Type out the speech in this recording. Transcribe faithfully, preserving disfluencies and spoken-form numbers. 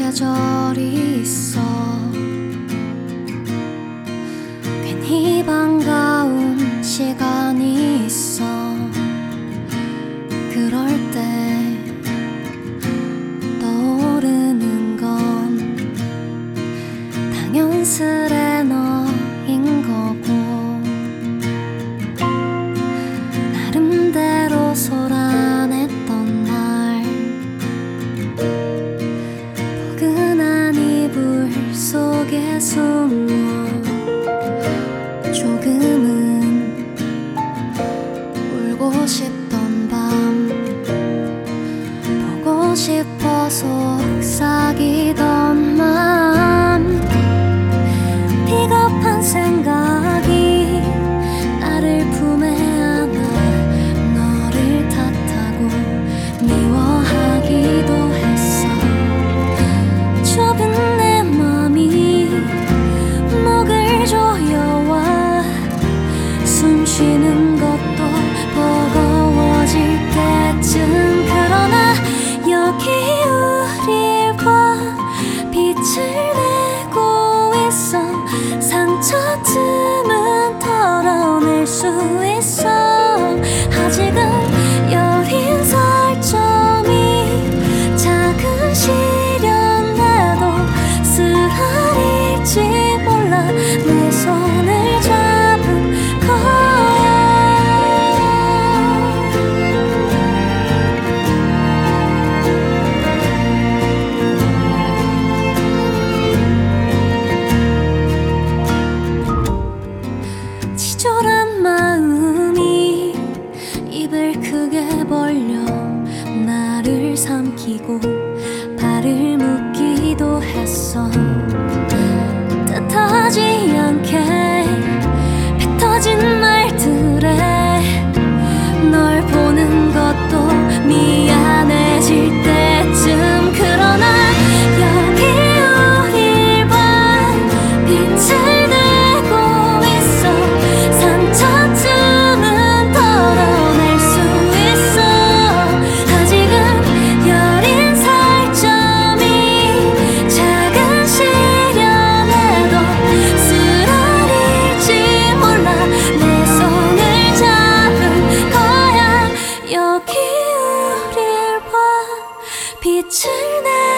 계절이 있어. 괜히 반가운 시간이 있어. 그럴 때 떠오르는 건 당연스레 너인 거고, 나름대로 소란했던 날, 포근한 이불 속에 숨어 조금은 울고 싶던 밤, 보고 싶어 속삭이던 맘, 비겁한 생각이 나를 품에 안아 너를 탓하고 미워하기도 했어. 좁은 내 맘이 목을 조여와 숨 쉬는 것도 버거워질 때쯤, 그러나 여기 우릴 봐 빛을 내고 있어. 상처쯤은 털어낼 수 있어. 아직은 여린 살점이 작은 시련에도 쓰라릴지 몰라. 내 손을 잡은 거야. 치졸한 마음이 입을 크게 벌려 나를 삼키고 발을 묶기도 했어. 뜻하지 않게 뱉어진 말들에 널 보는 것도 미안해질 때쯤, 그러나 여기 우릴 봐 빛을 내고 있어. 상처쯤은 털어낼 수 있어. 아직은 여린 살점이 작은 시련에도 쓰라릴지 몰라. 내 손을 잡은 거야. 여기 우릴 봐 빛을 내